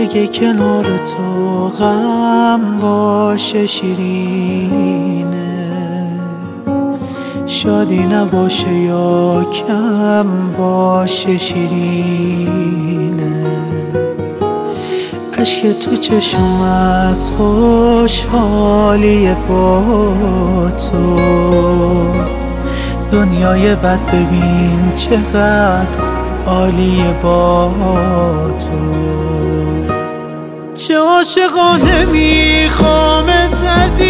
اگه کنار تو غم باشه شیرینه، شادی نباشه یا کم باشه شیرینه. اشک تو چشم از خوشحالی با تو، دنیای بد ببین چقدر عالیه با تو. چه عاشقانه میخوامت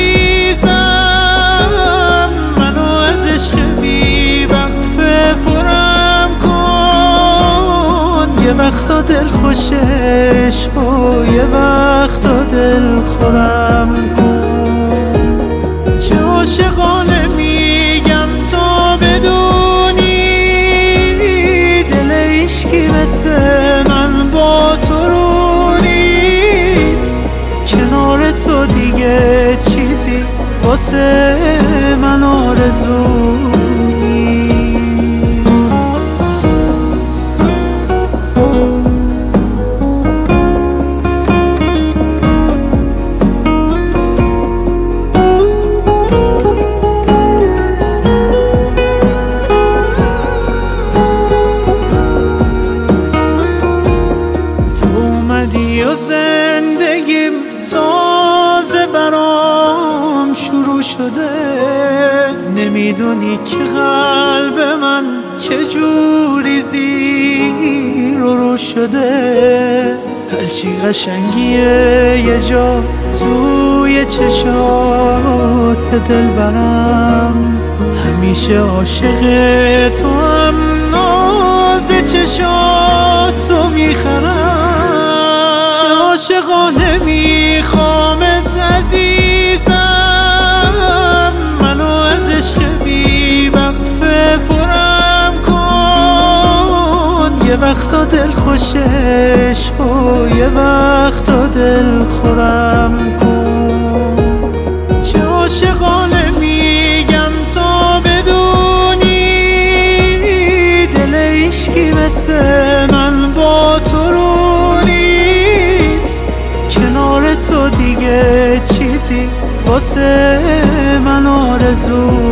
عزیزم، منو از عشق بی وقفه پرم کن. یه وقتا دل خوش عشق و یه وقتا دل خورم کن. چه عاشقانه میگم تا بدونی، دل عشقی مثل من با تو رو نیست. کنار تو دیگه چیزی واسه من آرزو نیست. و زندگیم تازه برام شروع شده، نمیدونی که قلب من چجوری زیر و رو شده. هرچی قشنگیه یه جا توی چشات دل برم، همیشه عاشق تو هم ناز چشاتو میخرم. عاشقانه میخوامت عزیزم، منو از عشق بی وقفه پرم کن. یه وقتا دل خوش عشق و یه وقتا دل خورم کن. چه عاشقانه میگم تا بدونی، دل عشقی مثل من با تو رو تو دیگه چیزی واسه من آرزو